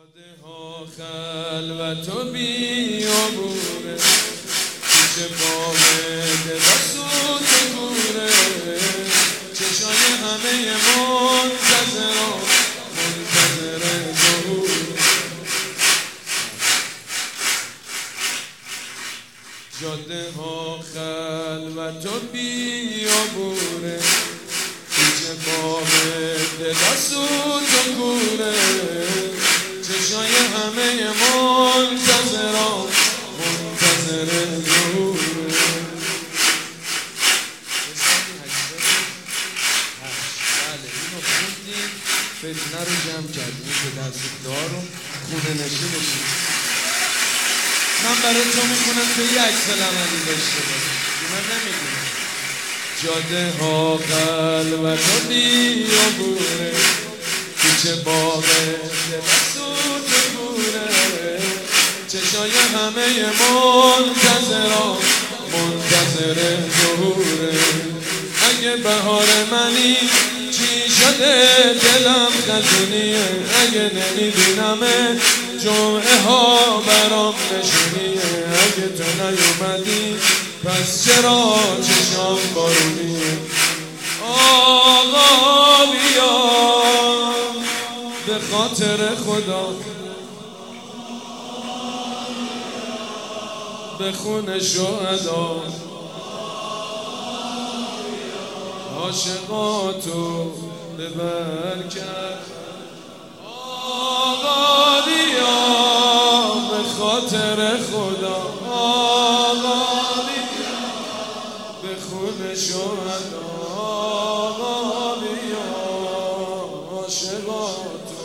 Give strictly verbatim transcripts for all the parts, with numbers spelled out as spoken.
جاده ها خلوت و بیابونه، پیش بام دلاسود کوره، چشای همه منتظران منتظر ظهور. جاده ها خلوت و بیابونه، پیش بام دلاسود کوره، چشای همه منتظران منتظر ظهور. بله اینو خوندیم، فتنه رو جمع کردیم که دست دارو خونه نشین نشین. من برای تو میخونم که یک عکس عملی داشته باشه، من نمیدونم. جاده ها خلوت و بیابونه، پیچ باغ دلاسود کوره، چشای همه منتظران منتظر ظهوره. اگه بهار منی چی شده دلم خزونیه، اگه نمیبینمه جمعه ها برام نشونیه، اگه تو نیومدی پس چرا چشام بارونیه. آقا بیا به خاطر خدا به خون شهدا، عاشقاتو ببر کرد. آقا بیا به خاطر خدا، آقا بیا به خون شهدا، آقا بیا عاشقاتو.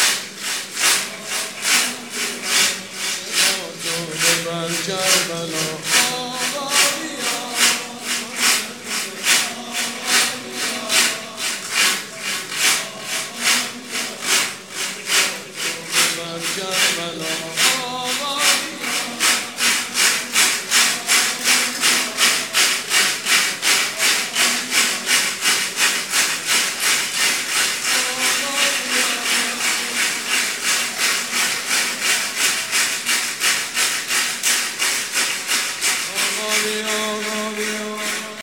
کربلا